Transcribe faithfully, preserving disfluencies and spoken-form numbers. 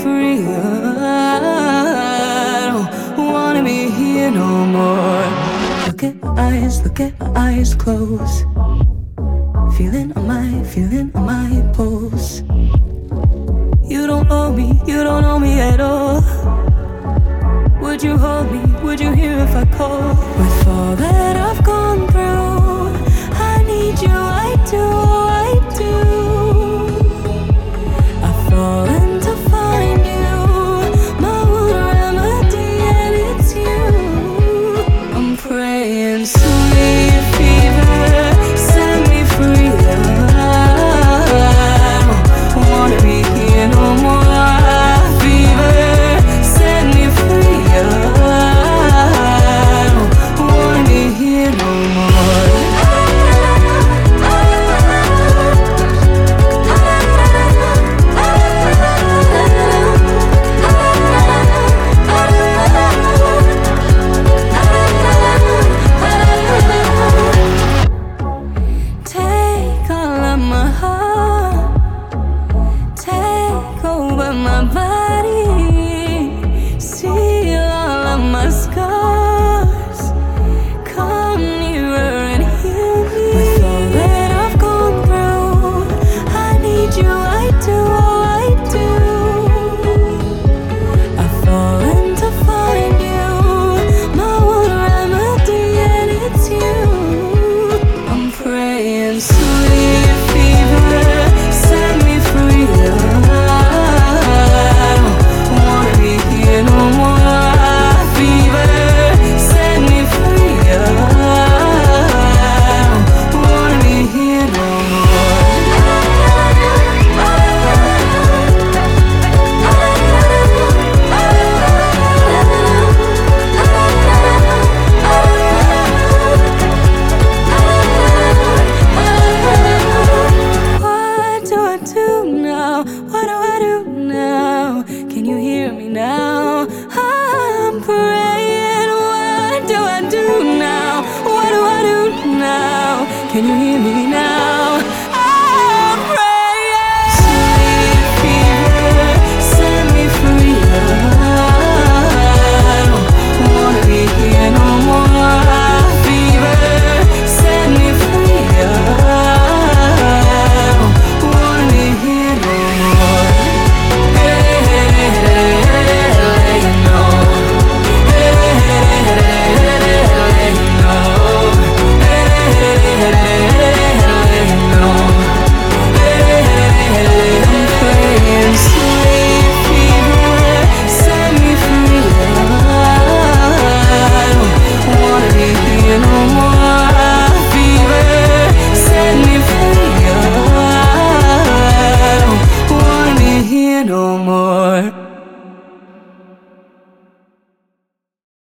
free. I don't wanna be here no more. Look at my eyes, look at my eyes close. Feeling on my, feeling on my pulse. You don't owe me, you don't owe me at all. Would you hold me, would you hear if I call? With all that I've gone through, I need you, I do, I do. I've fallen to find you, my one remedy, and it's you. I'm praying, sweet fever, set me free. I don't wanna be here no more. Fever, set me free. I don't wanna be here no more. Take all of my heart, take over my body, see all of my scars, come nearer and heal me. With all that I've gone through, I need you, I do, I do. I've fallen to find you, my one remedy, and it's you. I'm praying, sweet fever, set me free. I don't wanna be here no more. Fever, set me free. I don't wanna be here no What do I do now? What do I do now? Can you hear me now? I'm praying. What do I do now? What do I do now? Can you hear me now?